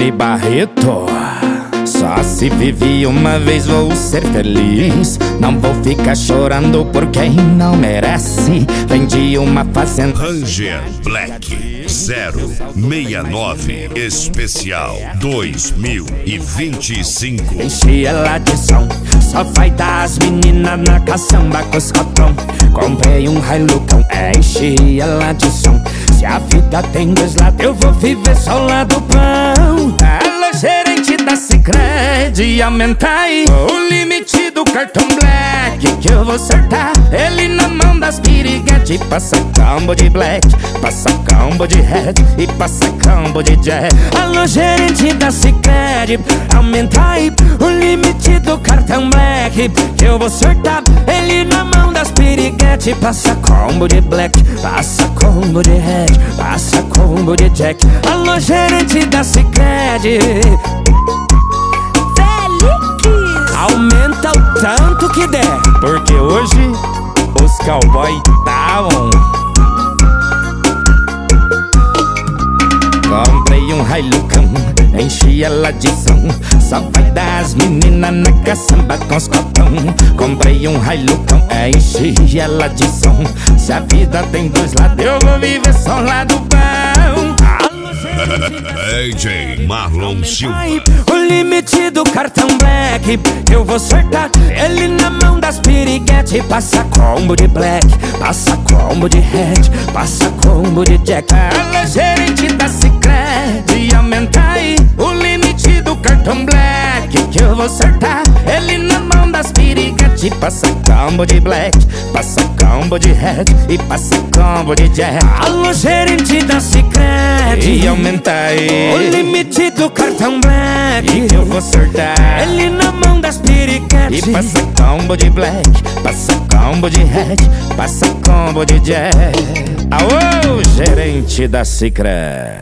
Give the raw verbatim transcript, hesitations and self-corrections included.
Ney Barreto. Só se vive uma vez, vou ser feliz. Não vou ficar chorando por quem não merece. Vendi uma fazenda. Ranger Black zero seis nove Especial dois mil e vinte e cinco. Enchi ela de som, só vai dar as meninas na caçamba com os cotão. Comprei um Hilucão, enchi ela de som. Se a vida tem dois lados, eu vou viver só o lado bom. Alô, gerente da Sicredi, aumenta aí o limite do cartão Black, que eu vou acertar ele na mão das piriguete. Passa combo de Black, passa combo de Red e passa combo de Jack. Alô, gerente da Sicredi, aumenta aí o limite do cartão Black, que eu vou acertar ele na mão das piriguete. Passa combo de Black, passa combo de Red, passa combo de Jack. Alô, gerente da Sicredi, aumenta o tanto que der, porque hoje os cowboy tá on. Comprei um Hilucão, enchi ela de som. Só vai dar as meninas na caçamba com os copão. Comprei um Hilucão, enchi ela de som. Se a vida tem dois lados, eu vou viver só o lado bom. D J Marlon Silva. O limite do cartão Black, eu vou acertar ele na mão das piriguete. Passa combo de Black, passa combo de Red, passa combo de Jack. Alô, gerente da Sicredi, aumenta aí o limite do cartão Black, que eu vou acertar ele na mão das piriguete. Passa combo de Black, passa combo de Red e passa combo de Jack. Alô, gerente da Sicredi, aumenta aí o limite do cartão Black, que eu vou acertar ele na mão das piriguete. E passa combo de Black, passa combo de Red, passa combo de Jack. Aô, gerente da Sicredi.